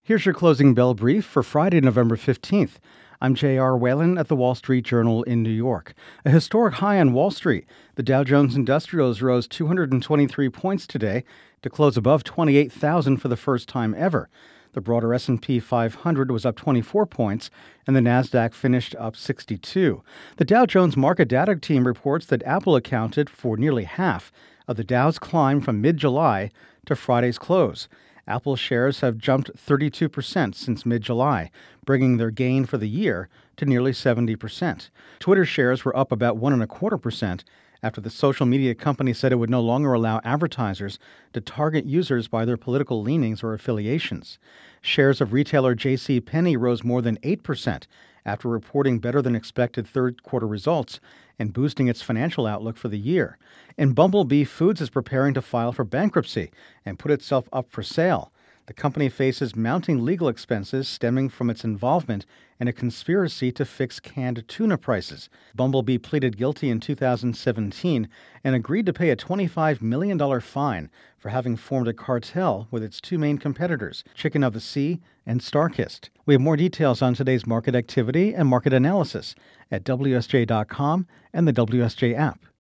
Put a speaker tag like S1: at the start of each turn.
S1: Here's your closing bell brief for Friday, November 15th. I'm J.R. Whalen at the Wall Street Journal in New York. A historic high on Wall Street. The Dow Jones Industrials rose 223 points today to close above 28,000 for the first time ever. The broader S&P 500 was up 24 points, and the Nasdaq finished up 62. The Dow Jones Market Data team reports that Apple accounted for nearly half of the Dow's climb from mid-July to Friday's close. Apple shares have jumped 32% since mid-July, bringing their gain for the year to nearly 70%. Twitter shares were up about 1.25% after the social media company said it would no longer allow advertisers to target users by their political leanings or affiliations. Shares of retailer JCPenney rose more than 8% after reporting better than expected third-quarter results and boosting its financial outlook for the year. And Bumblebee Foods is preparing to file for bankruptcy and put itself up for sale. The company faces mounting legal expenses stemming from its involvement in a conspiracy to fix canned tuna prices. Bumblebee pleaded guilty in 2017 and agreed to pay a $25 million fine for having formed a cartel with its two main competitors, Chicken of the Sea and Starkist. We have more details on today's market activity and market analysis at WSJ.com and the WSJ app.